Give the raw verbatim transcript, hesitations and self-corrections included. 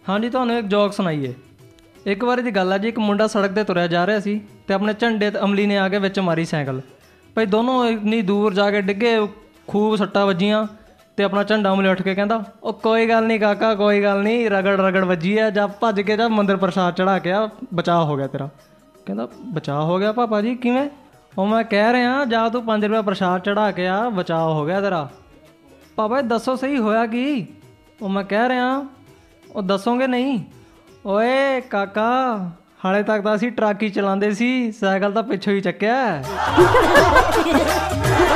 हाँ जी, ਤੁਹਾਨੂੰ ਇੱਕ ਜੋਕ ਸੁਣਾਈਏ। ਇੱਕ ਵਾਰੀ ਦੀ ਗੱਲ ਹੈ ਜੀ, ਇੱਕ ਮੁੰਡਾ ਸੜਕ 'ਤੇ ਤੁਰਿਆ ਜਾ ਰਿਹਾ ਸੀ ਅਤੇ ਆਪਣੇ ਝੰਡੇ 'ਤੇ ਅਮਲੀ ਨੇ ਆ ਕੇ ਵਿੱਚ ਮਾਰੀ ਸਾਈਕਲ। ਭਾਈ ਦੋਨੋਂ ਇੰਨੀ ਦੂਰ ਜਾ ਕੇ ਡਿੱਗੇ, ਖੂਬ ਸੱਟਾਂ ਵੱਜੀਆਂ ਅਤੇ ਆਪਣਾ ਝੰਡਾ ਅਮਲੀ ਉੱਠ ਕੇ ਕਹਿੰਦਾ, ਉਹ ਕੋਈ ਗੱਲ ਨਹੀਂ ਕਾਕਾ, ਕੋਈ ਗੱਲ ਨਹੀਂ, ਰਗੜ ਰਗੜ ਵੱਜੀ ਹੈ, ਜਾ ਭੱਜ ਕੇ ਜਾ ਮੰਦਰ ਪ੍ਰਸ਼ਾਦ ਚੜ੍ਹਾ ਕੇ ਆ, ਬਚਾਅ ਹੋ ਗਿਆ ਤੇਰਾ। ਕਹਿੰਦਾ ਬਚਾਅ ਹੋ ਗਿਆ ਪਾਪਾ ਜੀ, ਕਿਵੇਂ? ਉਹ ਮੈਂ ਕਹਿ ਰਿਹਾ, ਜਾ ਤੂੰ ਪੰਜ ਰੁਪਏ ਪ੍ਰਸ਼ਾਦ ਚੜ੍ਹਾ ਕੇ ਆ, ਬਚਾਅ ਹੋ ਗਿਆ ਤੇਰਾ। ਪਾਪਾ ਜੀ ਦੱਸੋ ਸਹੀ ਹੋਇਆ ਕੀ? ਉਹ ਮੈਂ ਕਹਿ ਰਿਹਾ, ਉਹ ਦੱਸੋਗੇ ਨਹੀਂ? ਓਏ ਕਾਕਾ, ਹਾਲੇ ਤੱਕ ਤਾਂ ਅਸੀਂ ਟਰੱਕ ਹੀ ਚਲਾਉਂਦੇ ਸੀ, ਸਾਈਕਲ ਤਾਂ ਪਿੱਛੋਂ ਹੀ ਚੱਕਿਆ।